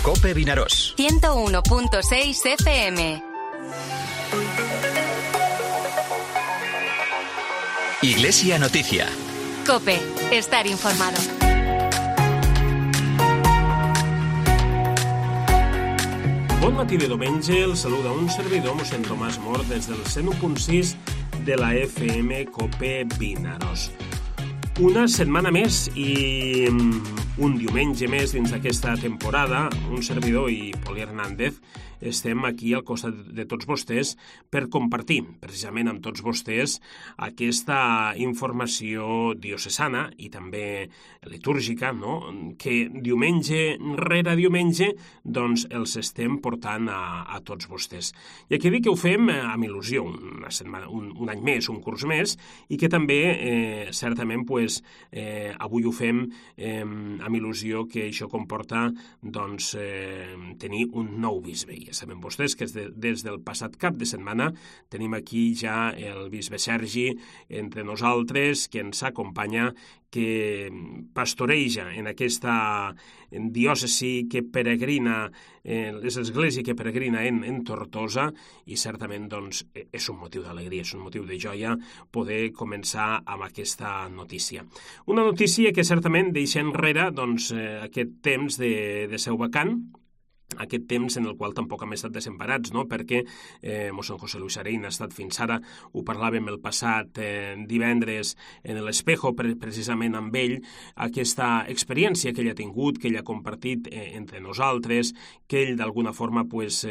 COPE Vinaròs. 101.6 FM. Iglesia Noticia. COPE. Estar informado. Bon matí de diumenge, el saluda un servidor, mossèn Tomàs Mor, des del 101.6 de la FM COPE Vinaròs. Una setmana més i un diumenge més dins d'aquesta temporada, un servidor i Poli Hernández estem aquí al costat de tots vostès per compartir, precisament amb tots vostès, aquesta informació diocesana i també litúrgica, no? Que diumenge rere diumenge doncs els estem portant a tots vostès. I aquí dic que ho fem amb il·lusió, una setmana, un any més, un curs més, i que també certament avui ho fem amb il·lusió que això comporta doncs, tenir un nou bisbe. Ja saben vostès que des del passat cap de setmana tenim aquí ja el bisbe Sergi entre nosaltres, que ens acompanya, que pastoreja en aquesta diòcesi que peregrina, és l'església que peregrina en Tortosa, i certament doncs, és un motiu d'alegria, és un motiu de joia poder començar amb aquesta notícia. Una notícia que certament deixa enrere doncs, aquest temps de seu vacant, aquest temps en el qual tampoc hem estat desemparats, no? Perquè mossèn José Luis Arein ha estat fins ara, ho parlàvem el passat divendres en l'Espejo, precisament amb ell, aquesta experiència que ell ha tingut, que ell ha compartit entre nosaltres, que ell d'alguna forma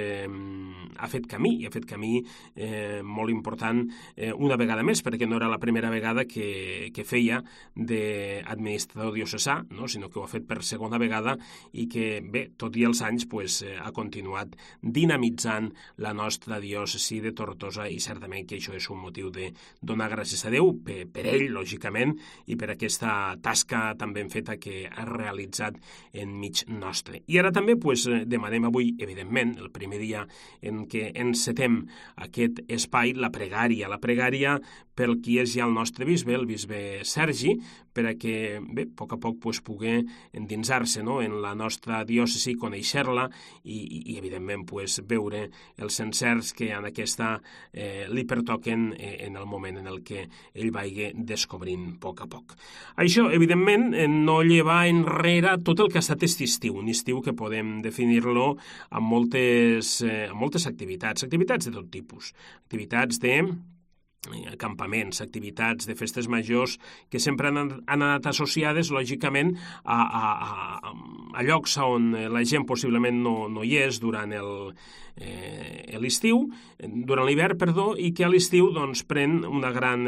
ha fet camí, i ha fet camí molt important una vegada més, perquè no era la primera vegada que feia d'administrador diocesà, no? Sinó que ho ha fet per segona vegada i que, bé, tot i els anys, ha continuat dinamitzant la nostra diòcesi de Tortosa, i certament que això és un motiu de donar gràcies a Déu per ell, lògicament, i per aquesta tasca tan ben feta que ha realitzat enmig nostre. I ara també demanem avui, evidentment, el primer dia en què encetem aquest espai, la pregària pel qui és ja el nostre bisbe, el bisbe Sergi, per a que, bé, a poc pugui endinsar-se, no?, en la nostra diòcesi, conèixer-la i evidentment, veure els encerts que en aquesta li pertoquen en el moment en el que ell vagi descobrint a poc. Això, evidentment, no lleva enrere tot el que ha estat aquest estiu, un estiu que podem definir-lo amb moltes activitats de tot tipus, activitats de acampaments, activitats de festes majors que sempre han anat associades, lògicament, a llocs on la gent possiblement no hi és durant l'estiu, durant l'hivern, i que a l'estiu doncs pren una gran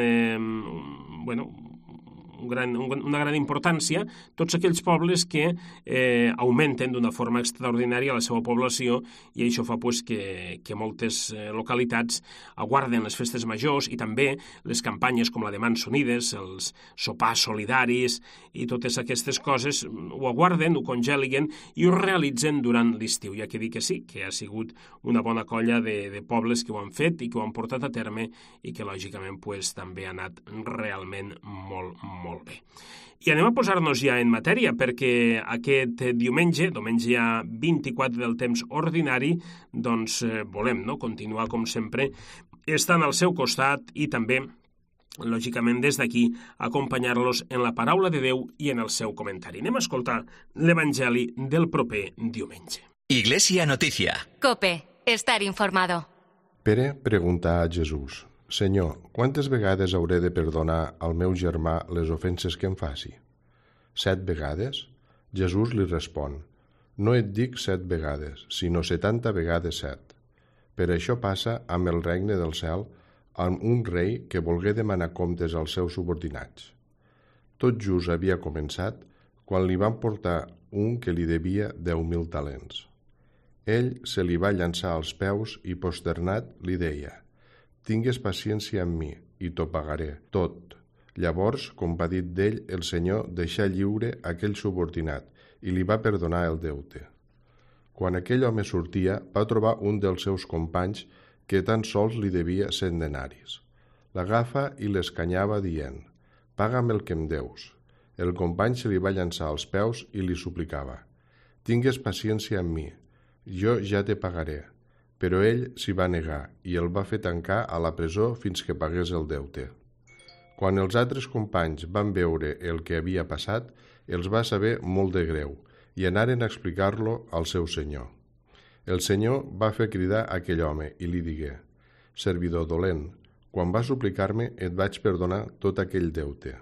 importància tots aquells pobles que augmenten d'una forma extraordinària la seva població, i això fa que moltes localitats aguarden les festes majors i també les campanyes com la de Mans Unides, els sopars solidaris i totes aquestes coses ho aguarden, ho congeliguen i ho realitzen durant l'estiu. I aquí dic que sí, que ha sigut una bona colla de pobles que ho han fet i que ho han portat a terme i que lògicament també ha anat realment molt bé. I anem a posar-nos ja en matèria, perquè aquest diumenge ja 24 del temps ordinari, doncs volem continuar com sempre, estant al seu costat i també, lògicament, des d'aquí, acompanyar-los en la paraula de Déu i en el seu comentari. Anem a escoltar l'Evangeli del proper diumenge. Iglesia Noticia. COPE. Estar informado. Pere pregunta a Jesús: Senyor, quantes vegades hauré de perdonar al meu germà les ofenses que em faci? 7 vegades? Jesús li respon: No et dic 7 vegades, sinó 70 vegades 7. Per això passa amb el regne del cel amb un rei que volgué demanar comptes als seus subordinats. Tot just havia començat quan li van portar un que li devia 10.000 talents. Ell se li va llançar als peus i, prosternat, li deia: Tingues paciència amb mi, i t'ho pagaré, tot. Llavors, compadit d'ell, el Senyor deixà lliure aquell subordinat i li va perdonar el deute. Quan aquell home sortia, va trobar un dels seus companys que tan sols li devia 100 denaris. L'agafa i l'escanyava dient: Paga'm el que em deus. El company se li va llançar als peus i li suplicava: tingues paciència amb mi, jo ja te pagaré. Però ell s'hi va negar i el va fer tancar a la presó fins que pagués el deute. Quan els altres companys van veure el que havia passat, els va saber molt de greu i anaren a explicar-lo al seu senyor. El senyor va fer cridar aquell home i li digué: «Servidor dolent, quan vas suplicar-me et vaig perdonar tot aquell deute.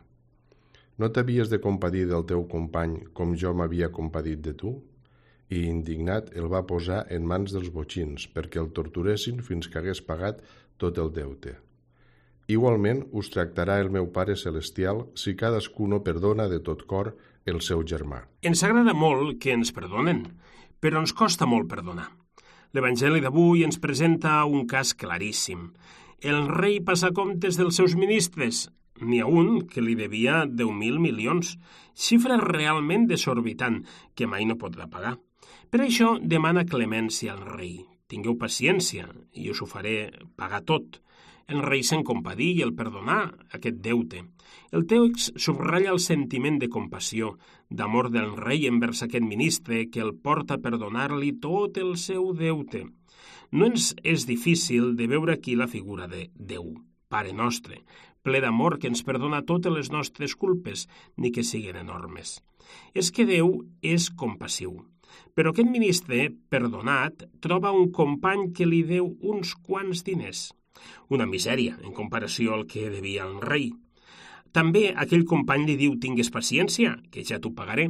No t'havies de compadir del teu company com jo m'havia compadit de tu?» I indignat el va posar en mans dels botxins perquè el torturessin fins que hagués pagat tot el deute. Igualment us tractarà el meu Pare Celestial si cadascú no perdona de tot cor el seu germà. Ens agrada molt que ens perdonen, però ens costa molt perdonar. L'Evangeli d'avui ens presenta un cas claríssim. El rei passa comptes dels seus ministres. N'hi ha un que li devia 10.000 milions, xifra realment desorbitant que mai no podrà pagar. Per això demana clemència al rei. Tingueu paciència i us ho faré pagar tot. El rei se'n compadí i el perdonà aquest deute. El text subratlla el sentiment de compassió, d'amor del rei envers aquest ministre que el porta a perdonar-li tot el seu deute. No ens és difícil de veure aquí la figura de Déu, Pare nostre, ple d'amor que ens perdona totes les nostres culpes, ni que siguin enormes. És que Déu és compassiu. Però aquest ministre, perdonat, troba un company que li deu uns quants diners. Una misèria en comparació al que devia el rei. També aquell company li diu: «Tingues paciència, que ja t'ho pagaré».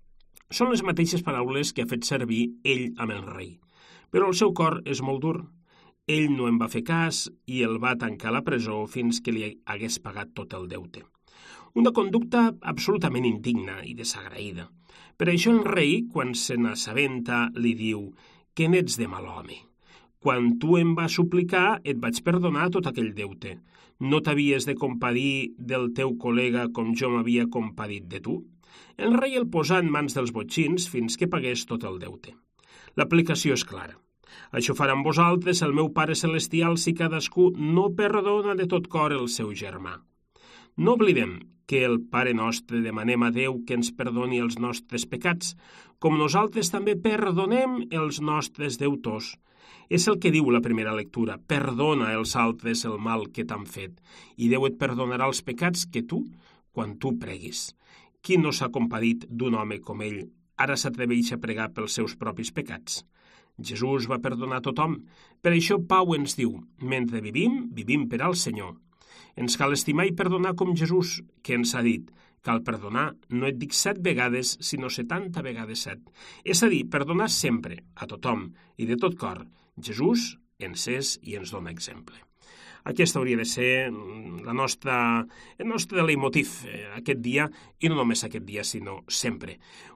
Són les mateixes paraules que ha fet servir ell amb el rei. Però el seu cor és molt dur. Ell no en va fer cas i el va tancar a la presó fins que li hagués pagat tot el deute. Una conducta absolutament indigna i desagraïda. Per això el rei, quan se n'assabenta, li diu: «Què n'ets de mal home? Quan tu em vas suplicar, et vaig perdonar tot aquell deute. No t'havies de compadir del teu col·lega com jo m'havia compadit de tu?» El rei el posa en mans dels botxins fins que pagués tot el deute. L'aplicació és clara. Això farà amb vosaltres el meu Pare Celestial si cadascú no perdona de tot cor el seu germà. No oblidem que el Pare nostre demanem a Déu que ens perdoni els nostres pecats, com nosaltres també perdonem els nostres deutors. És el que diu la primera lectura: «Perdona als altres el mal que t'han fet, i Déu et perdonarà els pecats que tu, quan tu preguis». Qui no s'ha compadit d'un home com ell, ara s'atreveix a pregar pels seus propis pecats? Jesús va perdonar a tothom. Per això Pau ens diu: «Mentre vivim, vivim per al Senyor». Ens cal estimar i perdonar com Jesús, que ens ha dit: «Cal perdonar, no et dic 7 vegades, sinó 70 vegades 7». És a dir, perdonar sempre, a tothom i de tot cor. Jesús ens és i ens dona exemple. Aquest hauria de ser el nostre leitmotiv aquest dia, i no només aquest dia, sinó sempre.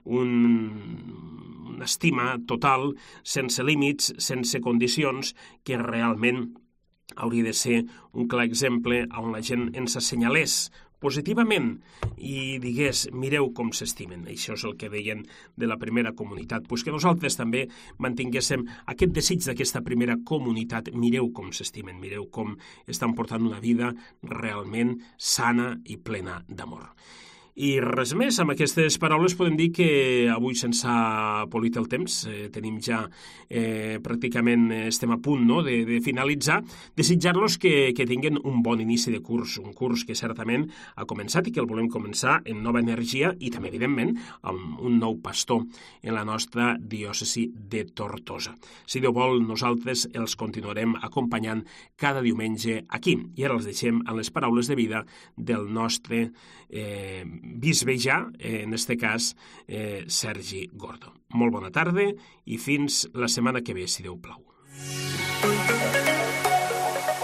Una estima total, sense límits, sense condicions, que realment hauria de ser un clar exemple on la gent ens assenyalés positivament i digués: mireu com s'estimen. Això és el que deien de la primera comunitat. Pues que nosaltres també mantinguéssim aquest desig d'aquesta primera comunitat. Mireu com s'estimen, mireu com estan portant una vida realment sana i plena d'amor. I res més, amb aquestes paraules podem dir que avui se'ns ha polit el temps, tenim ja pràcticament, estem a punt de finalitzar, desitjar-los que tinguin un bon inici de curs, un curs que certament ha començat i que el volem començar amb nova energia i també, evidentment, amb un nou pastor en la nostra diòcesi de Tortosa. Si Déu vol, nosaltres els continuarem acompanyant cada diumenge aquí. I ara els deixem amb les paraules de vida del nostre bisbe ja, en este cas, Sergi Gordo. Molt bona tarda i fins la setmana que ve, si Déu plau.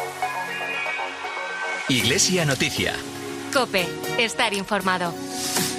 Iglesia Noticia. COPE. Estar informado.